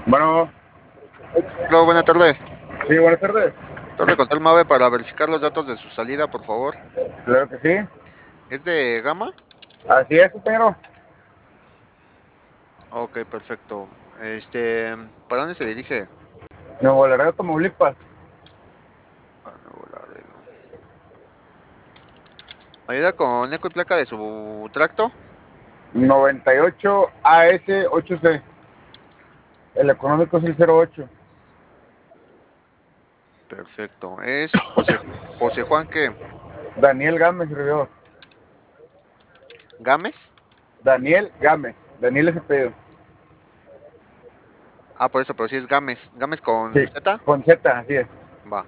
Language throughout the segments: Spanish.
Bueno, Hola, buena tarde. sí, buenas tardes. Torre Control Mave para verificar los datos de su salida, por favor. Claro que sí. ¿Es de Gama? Así es, compañero. Ok, perfecto. ¿Para dónde se dirige? Nuevo Laredo, Tamaulipas. A Nuevo Laredo. ¿Ayuda con eco y placa de su tracto? 98 AS 8C. El económico es el 08. Perfecto. ¿Es José Juan qué? Daniel Gámez, servidor. ¿Gámez? Daniel Gámez. Daniel es el pedido. Ah, por eso, pero sí es Gámez. ¿Gámez con Sí, Z? con Z, así es. Va.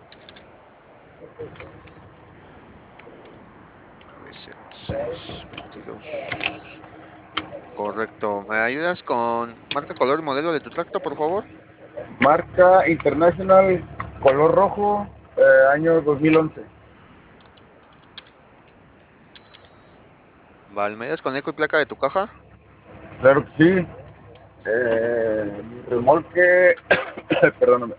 A ver, 0622. Correcto. ¿Me ayudas con marca, color y modelo de tu tracto, por favor? Marca International, color rojo, año 2011. Vale, ¿me ayudas con eco y placa de tu caja? Claro que sí. Mi remolque, perdóname,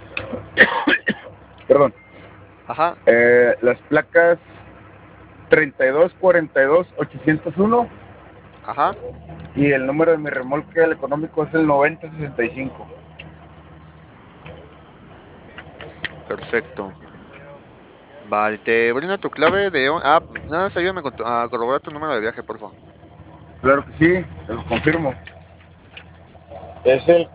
perdón. Ajá, Las placas 3242-801 ajá. y el número de mi remolque el económico es el 9065. Perfecto. Vale, te brindo tu clave de... nada más ayúdame a corroborar tu número de viaje, por favor. Claro que sí, te lo confirmo. Es el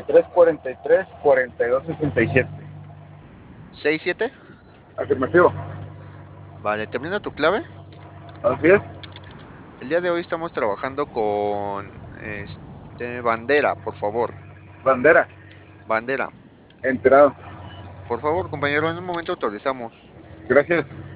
4343-4267. 67. Afirmativo. Vale, te brindo tu clave. Así es. El día de hoy estamos trabajando con bandera, por favor. Bandera. Bandera. Enterado. Por favor, compañero, en un momento autorizamos. Gracias.